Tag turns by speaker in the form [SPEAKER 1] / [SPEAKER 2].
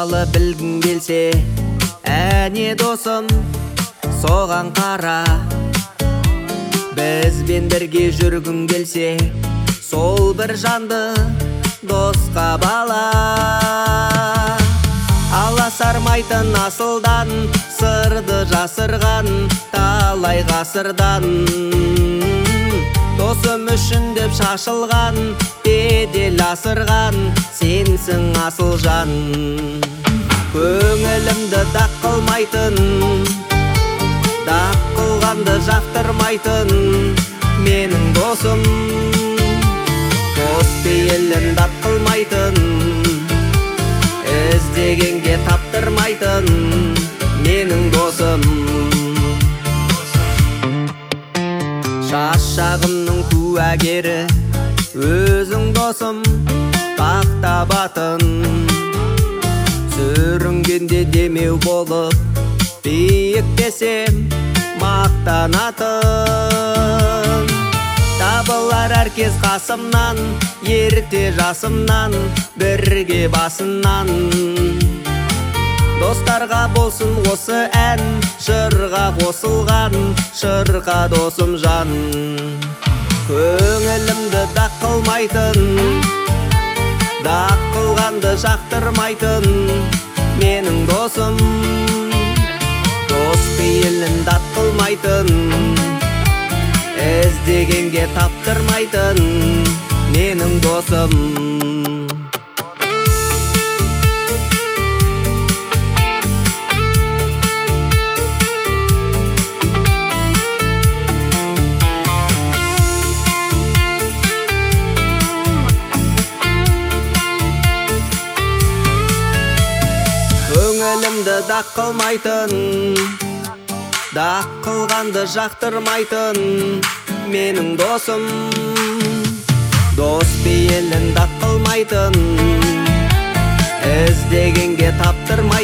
[SPEAKER 1] туралы білгің келсе, әне досым, соған қара. Бізбен бірге жүргің келсе, сол бір жанды досқа бала. Аласармайтын асылдан, сырды жасырған талай ғасырдан. Досым үшін деп шашылған, бедел асырған, сенсің асыл жан. Көңілімді дақ қылмайтын, дақ қылғанды жақтырмайтын менің досым. Дос пейілін дат қылмайтын, іздегенге таптырмайтын менің досым. Шашағымның куәгері өзің досым, тақтабатын. Сүрінгенде демеу болып, биіктесем мақтанатын. Табылар әркез қасымнан, ерте жасымнан, бірге басынан. Достарға болсын осы ән, жырға қосылған, шырқа досым жан. Көңілімді дақ қылмайтын, дақ қылғанды жақтырмайтын менің досым. Дос пейілін дат қылмайтын, іздегенге таптырмайтын менің досым. Көңілімді дақ қылмайтын, дақ қылғанды жақтырмайтын менің досым. Дос пейілін дақ қылмайтын, іздегенге таптырмайтын